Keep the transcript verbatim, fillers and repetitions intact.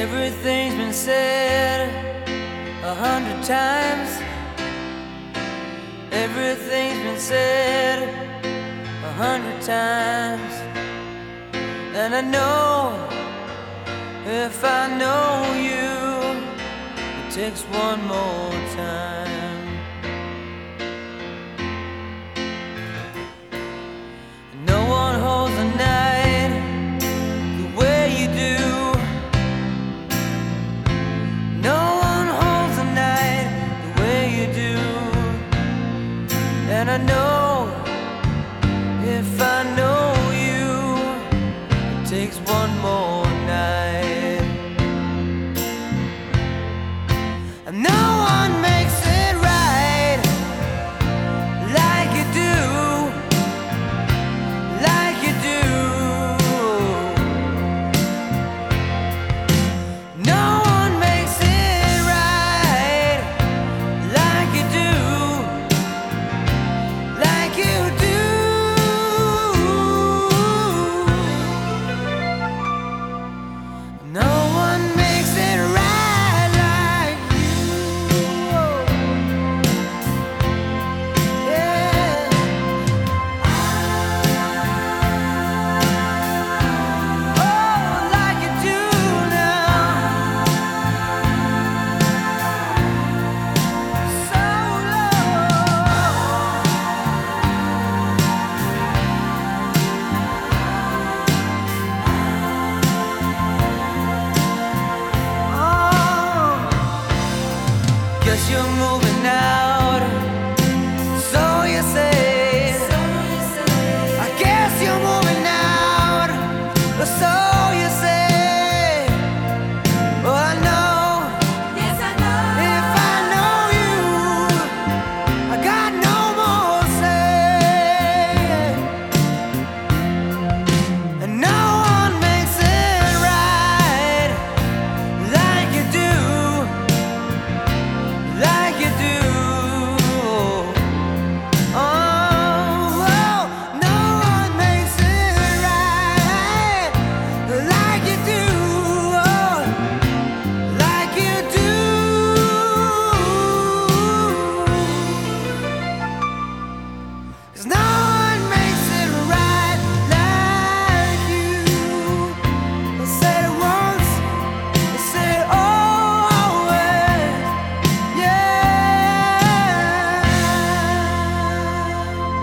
Everything's been said a hundred times. Everything's been said a hundred times. And I know if I know you, it takes one more time. No one holds the night the way you do. No one holds the night the way you do. And I know if I know you, it takes one more night. And no one makes it right like you do, like you do. No one makes it right like you do, like you do. No one makes it right like you. Yeah. Oh, like you do now. So low. Oh, guess you're moving now.